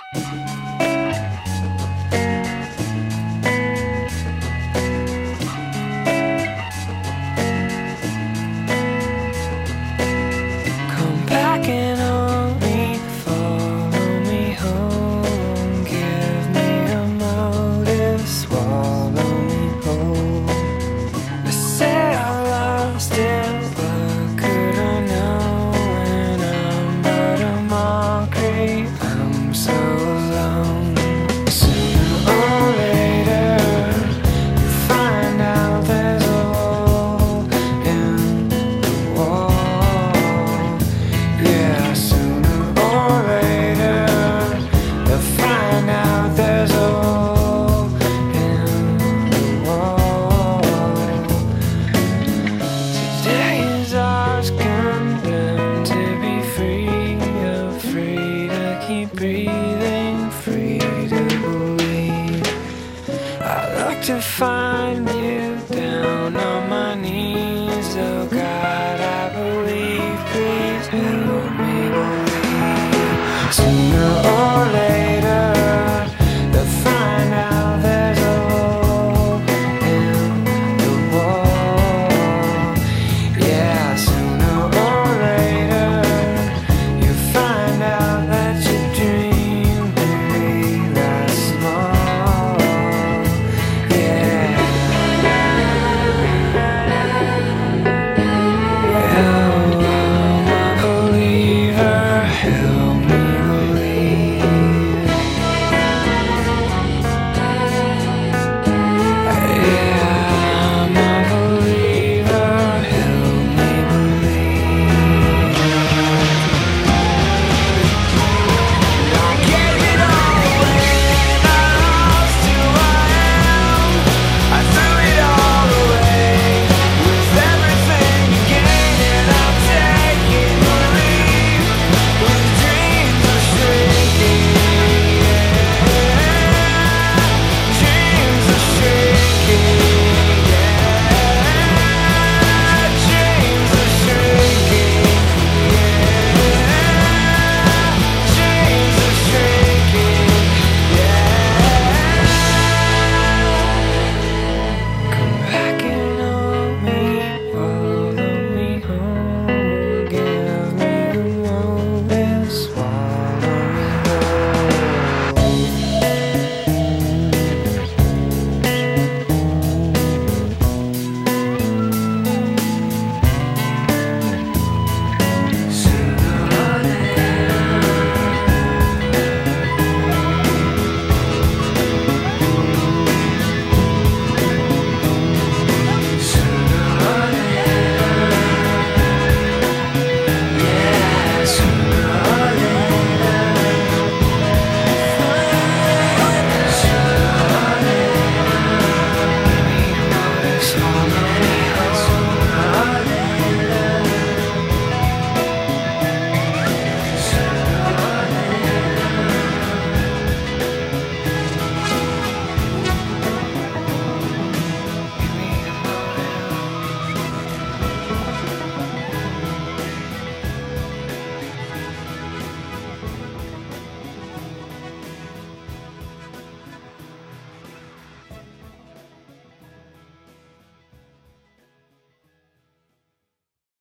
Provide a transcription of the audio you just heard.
Come packing on me, follow me home, give me a motive, swallow me whole. They say I lost it, but could I know when I'm but a mockery? I'm so alone. Sooner or later, you find out there's a hole in the wall. Yeah, sooner or later, you'll find out there's a hole in the wall. Today is ours, condemned to be free, free to keep breathing, free to believe. I look to find you down on my knees, oh God, I believe, please help me believe. Sooner or later